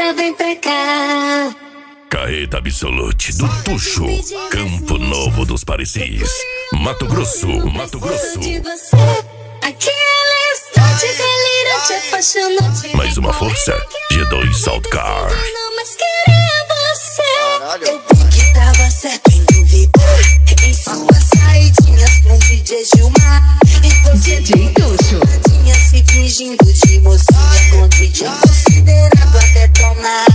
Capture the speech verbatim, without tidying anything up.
quer, vem pra cá. Carreta Absolute do Tuxo, Campo Novo dos Parecis, Mato Grosso, Mato Grosso. Aquele instante delirante, apaixonante. Mais uma força, G dois Salt Car. Não mais queria você. Eu vi que tava certo em duvidar. Em suas saidinhas com D J Gilmar. E você D J Tuxo se fingindo de mocinha com D J considerado a detonar.